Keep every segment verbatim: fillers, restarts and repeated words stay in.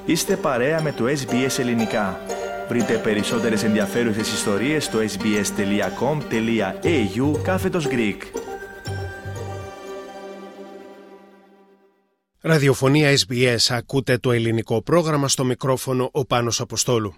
Είστε παρέα με το ες μπι ες Ελληνικά. Βρείτε περισσότερες ενδιαφέρουσες ιστορίες στο sbs.com.au κάθετος Greek. Ραδιοφωνία ες μπι ες, ακούτε το ελληνικό πρόγραμμα, στο μικρόφωνο ο Πάνος Αποστόλου.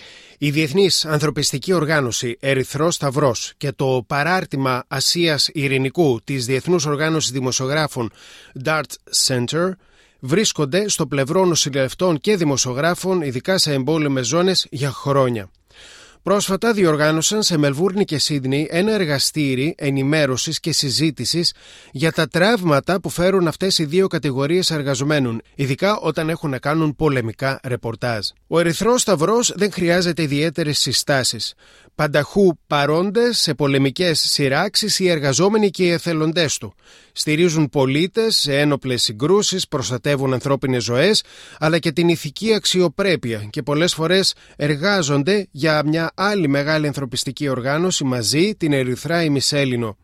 Η Διεθνής Ανθρωπιστική Οργάνωση Ερυθρός Σταυρός και το Παράρτημα Ασίας Ειρηνικού της Διεθνούς Οργάνωσης Δημοσιογράφων Dart Center βρίσκονται στο πλευρό νοσηλευτών και δημοσιογράφων, ειδικά σε εμπόλεμες ζώνες, για χρόνια. Πρόσφατα διοργάνωσαν σε Μελβούρνη και Σίδνεϊ ένα εργαστήρι ενημέρωσης και συζήτησης για τα τραύματα που φέρουν αυτές οι δύο κατηγορίες εργαζομένων, ειδικά όταν έχουν να κάνουν πολεμικά ρεπορτάζ. Ο Ερυθρός Σταυρός δεν χρειάζεται ιδιαίτερες συστάσεις. Πανταχού παρόντες σε πολεμικές σειράξεις οι εργαζόμενοι και οι εθελοντές του. Στηρίζουν πολίτες σε ένοπλες συγκρούσεις, προστατεύουν ανθρώπινες ζωές, αλλά και την ηθική αξιοπρέπεια και πολλές φορές εργάζονται για μια άλλη μεγάλη ανθρωπιστική οργάνωση μαζί, την Ερυθρά ημισέλληνο.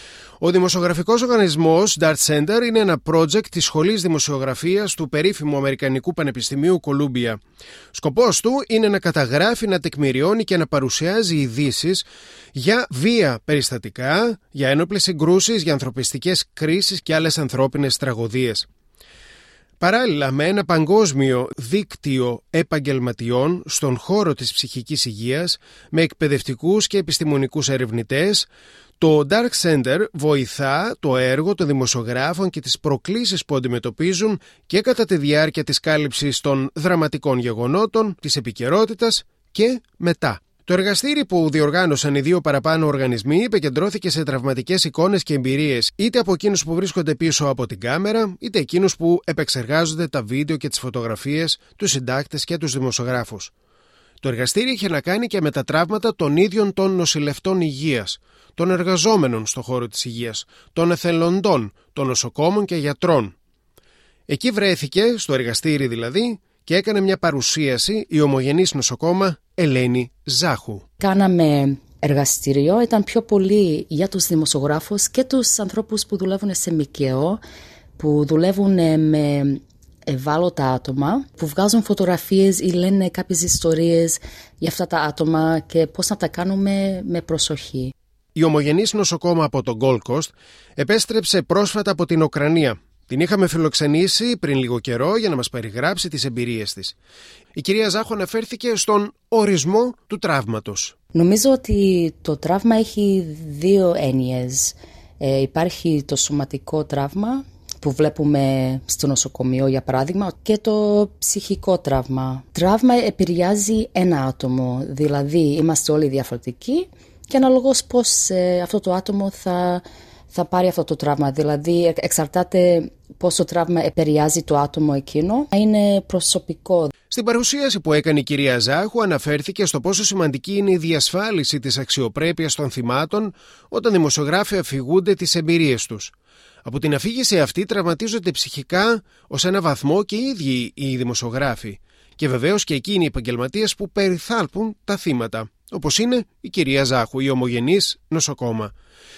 Ο δημοσιογραφικός οργανισμός Dart Center είναι ένα project της Σχολής Δημοσιογραφίας του περίφημου Αμερικανικού Πανεπιστημίου Κολούμπια. Σκοπός του είναι να καταγράφει, να τεκμηριώνει και να παρουσιάζει ειδήσεις για βία περιστατικά, για ένοπλες συγκρούσεις, για ανθρωπιστικές κρίσεις και άλλες ανθρώπινες τραγωδίες. Παράλληλα, με ένα παγκόσμιο δίκτυο επαγγελματιών στον χώρο της ψυχικής υγείας, με εκπαιδευτικούς και επιστημονικούς ερευνητές, το Dart Center βοηθά το έργο των δημοσιογράφων και τις προκλήσεις που αντιμετωπίζουν και κατά τη διάρκεια της κάλυψης των δραματικών γεγονότων, της επικαιρότητας και μετά. Το εργαστήρι που διοργάνωσαν οι δύο παραπάνω οργανισμοί επικεντρώθηκε σε τραυματικές εικόνες και εμπειρίες, είτε από εκείνους που βρίσκονται πίσω από την κάμερα, είτε εκείνους που επεξεργάζονται τα βίντεο και τις φωτογραφίες, τους συντάκτες και τους δημοσιογράφους. Το εργαστήρι είχε να κάνει και με τα τραύματα των ίδιων των νοσηλευτών υγείας, των εργαζόμενων στον χώρο της υγείας, των εθελοντών, των νοσοκόμων και γιατρών. Εκεί βρέθηκε, στο εργαστήρι δηλαδή, και έκανε μια παρουσίαση η ομογενής νοσοκόμα Ελένη Ζάχου. Κάναμε εργαστήριο, ήταν πιο πολύ για τους δημοσιογράφους και τους ανθρώπους που δουλεύουν σε ΜΚΟ, που δουλεύουν με ευάλωτα άτομα, που βγάζουν φωτογραφίες ή λένε κάποιες ιστορίες για αυτά τα άτομα και πώς να τα κάνουμε με προσοχή. Η ομογενής νοσοκόμα από το Gold Coast επέστρεψε πρόσφατα από την Ουκρανία. Την είχαμε φιλοξενήσει πριν λίγο καιρό για να μας περιγράψει τις εμπειρίες της. Η κυρία Ζάχου αναφέρθηκε στον ορισμό του τραύματος. Νομίζω ότι το τραύμα έχει δύο έννοιες. Ε, υπάρχει το σωματικό τραύμα που βλέπουμε στο νοσοκομείο για παράδειγμα και το ψυχικό τραύμα. Τραύμα επηρεάζει ένα άτομο, δηλαδή είμαστε όλοι διαφορετικοί και αναλογώς πώς ε, αυτό το άτομο θα, θα πάρει αυτό το τραύμα. Δηλαδή εξαρτάται πώς το τραύμα επηρεάζει το άτομο εκείνο. Είναι προσωπικό. Στην παρουσίαση που έκανε η κυρία Ζάχου αναφέρθηκε στο πόσο σημαντική είναι η διασφάλιση της αξιοπρέπειας των θυμάτων όταν δημοσιογράφοι αφηγούνται τις εμπειρίες τους. Από την αφήγηση αυτή τραυματίζονται ψυχικά ως ένα βαθμό και οι ίδιοι οι δημοσιογράφοι. Και βεβαίως και εκείνοι οι επαγγελματίες που περιθάλπουν τα θύματα, όπως είναι η κυρία Ζάχου, η ομογενής νοσοκόμα.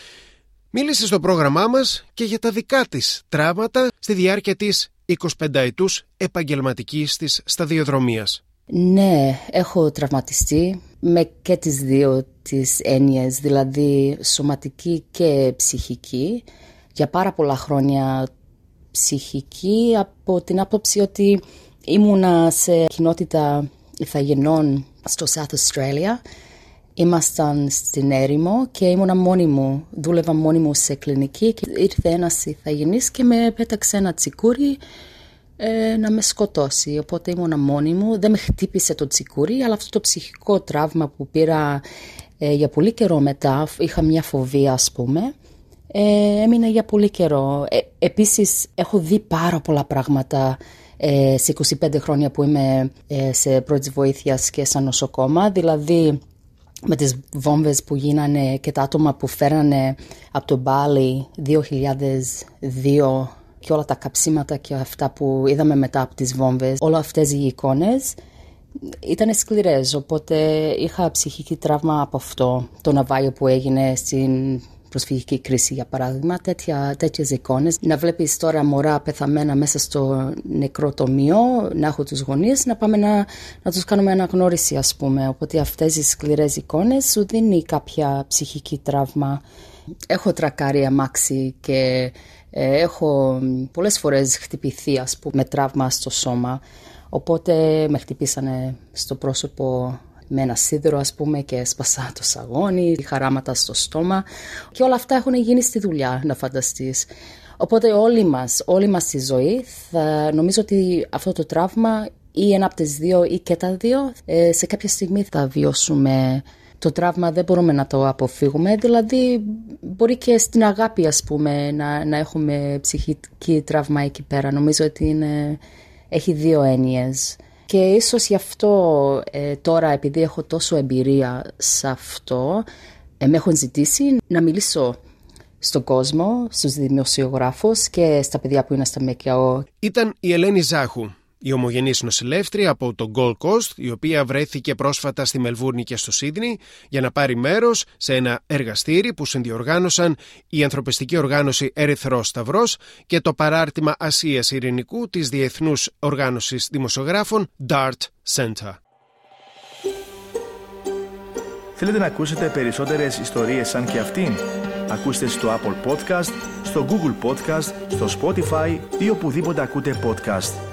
Μίλησε στο πρόγραμμά μας και για τα δικά της τραύματα στη διάρκεια της εικοσιπενταετούς επαγγελματικής της σταδιοδρομίας. Ναι, έχω τραυματιστεί με και τις δύο τις έννοιες, δηλαδή σωματική και ψυχική. Για πάρα πολλά χρόνια ψυχική από την άποψη ότι ήμουνα σε κοινότητα ηθαγενών στο South Australia. Ήμασταν στην έρημο και ήμουνα μόνη μου. Δούλευα μόνη μου σε κλινική και ήρθε ένας ηθαγενής και με πέταξε ένα τσικούρι ε, να με σκοτώσει. Οπότε ήμουνα μόνη μου. Δεν με χτύπησε το τσικούρι, αλλά αυτό το ψυχικό τραύμα που πήρα ε, για πολύ καιρό μετά, είχα μια φοβία ας πούμε, ε, έμεινε για πολύ καιρό. Ε, επίσης έχω δει πάρα πολλά πράγματα ε, σε είκοσι πέντε χρόνια που είμαι ε, σε πρώτης βοήθειας και σαν νοσοκόμα, δηλαδή με τις βόμβες που γίνανε και τα άτομα που φέρανε από το Μπάλι δύο χιλιάδες δύο και όλα τα καψίματα και αυτά που είδαμε μετά από τις βόμβες, όλα αυτές οι εικόνες ήταν σκληρές, οπότε είχα ψυχική τραύμα από αυτό, το ναυάγιο που έγινε στην προσφυγική κρίση, για παράδειγμα, τέτοια, τέτοιες εικόνες. Να βλέπεις τώρα μωρά πεθαμένα μέσα στο νεκροτομείο, να έχω τους γονείς, να πάμε να, να τους κάνουμε αναγνώριση, ας πούμε. Οπότε αυτές οι σκληρές εικόνες σου δίνει κάποια ψυχική τραύμα. Έχω τρακάρει αμάξι και ε, έχω πολλές φορές χτυπηθεί, ας πούμε, με τραύμα στο σώμα. Οπότε με χτυπήσανε στο πρόσωπο με ένα σίδερο, ας πούμε, και σπασά το σαγόνι, χαράματα στο στόμα. Και όλα αυτά έχουν γίνει στη δουλειά, να φανταστείς. Οπότε όλοι μας, όλη μας στη ζωή, θα νομίζω ότι αυτό το τραύμα ή ένα από τις δύο ή και τα δύο, ε, σε κάποια στιγμή θα βιώσουμε το τραύμα, δεν μπορούμε να το αποφύγουμε. Δηλαδή μπορεί και στην αγάπη, ας πούμε, να, να έχουμε ψυχική τραύμα εκεί πέρα. Νομίζω ότι είναι, έχει δύο έννοιες. Και ίσως γι' αυτό ε, τώρα, επειδή έχω τόσο εμπειρία σε αυτό, ε, με έχουν ζητήσει να μιλήσω στον κόσμο, στους δημοσιογράφους και στα παιδιά που είναι στα ΜΚΟ. Ήταν η Ελένη Ζάχου, η ομογενής νοσηλεύτρια από το Gold Coast, η οποία βρέθηκε πρόσφατα στη Μελβούρνη και στο Σίδνεϊ για να πάρει μέρος σε ένα εργαστήρι που συνδιοργάνωσαν η ανθρωπιστική οργάνωση Ερυθρός Σταυρός και το παράρτημα Ασίας Ειρηνικού της Διεθνούς Οργάνωσης Δημοσιογράφων Dart Center. Θέλετε να ακούσετε περισσότερες ιστορίες σαν και αυτήν? Ακούστε στο Apple Podcast, στο Google Podcast, στο Spotify ή οπουδήποτε ακούτε podcast.